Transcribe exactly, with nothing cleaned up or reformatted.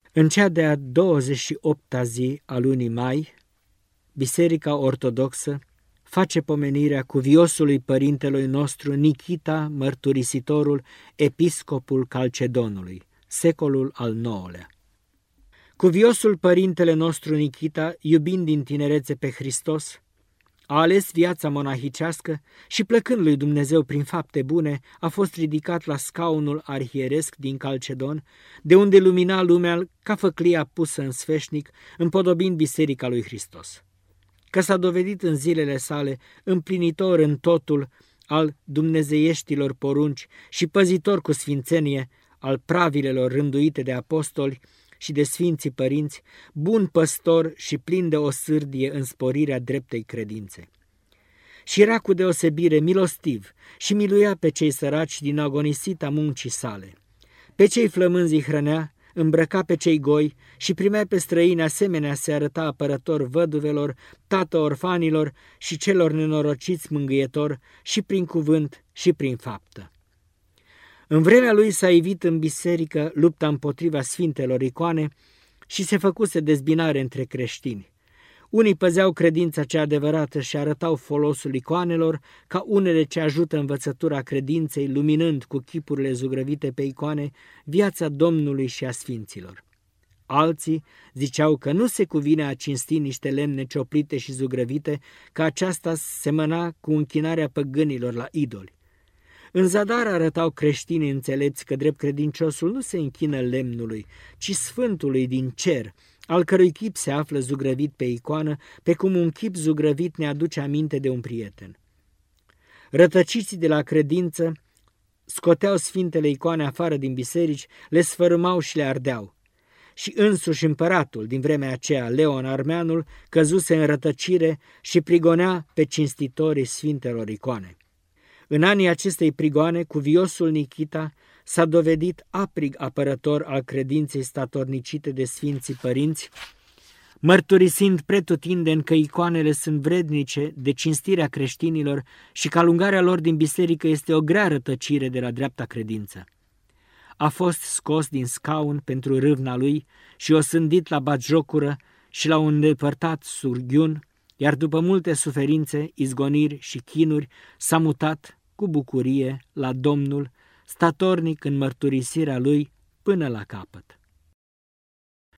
În cea de-a douăzeci și opta zi a lunii mai, Biserica Ortodoxă face pomenirea cuviosului părintelui nostru Nichita Mărturisitorul, episcopul Calcedonului, secolul al nouălea. Cuviosul părintele nostru Nichita, iubind din tinerețe pe Hristos, a ales viața monahicească și, plăcând lui Dumnezeu prin fapte bune, a fost ridicat la scaunul arhieresc din Calcedon, de unde lumina lumea ca făclia pusă în sfeșnic, împodobind Biserica lui Hristos. Că s-a dovedit în zilele sale împlinitor în totul al dumnezeieștilor porunci și păzitor cu sfințenie al pravilelor rânduite de apostoli și de sfinții părinți, bun păstor și plin de o sârdie în sporirea dreptei credințe. Și era cu deosebire milostiv și miluia pe cei săraci din agonisita muncii sale. Pe cei flămânzi îi hrănea, îmbrăca pe cei goi și primea pe străini, asemenea se arăta apărător văduvelor, tată orfanilor și celor nenorociți mângâietor și prin cuvânt și prin faptă. În vremea lui s-a ivit în biserică lupta împotriva sfintelor icoane și se făcuse dezbinare între creștini. Unii păzeau credința cea adevărată și arătau folosul icoanelor ca unele ce ajută învățătura credinței, luminând cu chipurile zugrăvite pe icoane viața Domnului și a sfinților. Alții ziceau că nu se cuvine a cinsti niște lemne cioplite și zugrăvite, că aceasta semăna cu închinarea păgânilor la idoli. În zadar arătau creștinii înțelepți că drept credinciosul nu se închină lemnului, ci Sfântului din cer, al cărui chip se află zugrăvit pe icoană, pe cum un chip zugrăvit ne aduce aminte de un prieten. Rătăciții de la credință scoteau sfintele icoane afară din biserici, le sfărâmau și le ardeau. Și însuși împăratul din vremea aceea, Leon Armeanul, căzuse în rătăcire și prigonea pe cinstitorii sfintelor icoane. În anii acestei prigoane, cuviosul Nichita s-a dovedit aprig apărător al credinței statornicite de sfinții părinți, mărturisind pretutindeni că icoanele sunt vrednice de cinstirea creștinilor și că alungarea lor din biserică este o grea rătăcire de la dreapta credință. A fost scos din scaun pentru râvna lui și osândit la batjocură și la un îndepărtat surghiun, iar după multe suferințe, izgoniri și chinuri s-a mutat cu bucurie la Domnul, statornic în mărturisirea lui până la capăt.